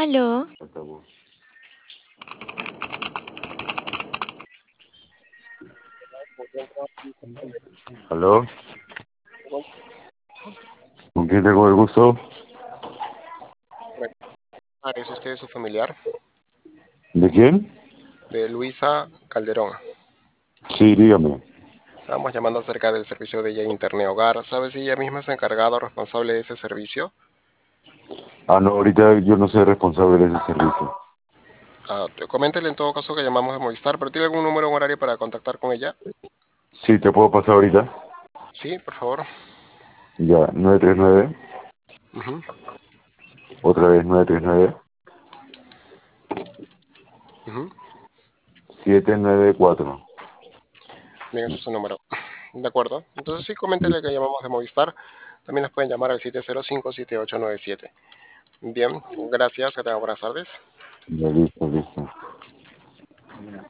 Aló, Acabó. ¿Aló? ¿Con quién tengo el gusto? ¿Es usted su familiar? ¿De quién? De Luisa Calderón. Sí, dígame. Estábamos llamando acerca del servicio de ella Internet Hogar. ¿Sabe si ella misma es encargada o responsable de ese servicio? Ah, no, ahorita yo no soy responsable de ese servicio. Coméntele en todo caso que llamamos de Movistar, pero ¿tiene algún número o horario para contactar con ella? Sí, ¿te puedo pasar ahorita? Sí, por favor. Ya, 939, Ujú, otra vez 939, ujú. 794. Bien, ese es su número. De acuerdo. Entonces sí, coméntele que llamamos de Movistar. También nos pueden llamar al 705-7897. Bien, gracias. Que tengan buenas tardes. Ya, listo, listo.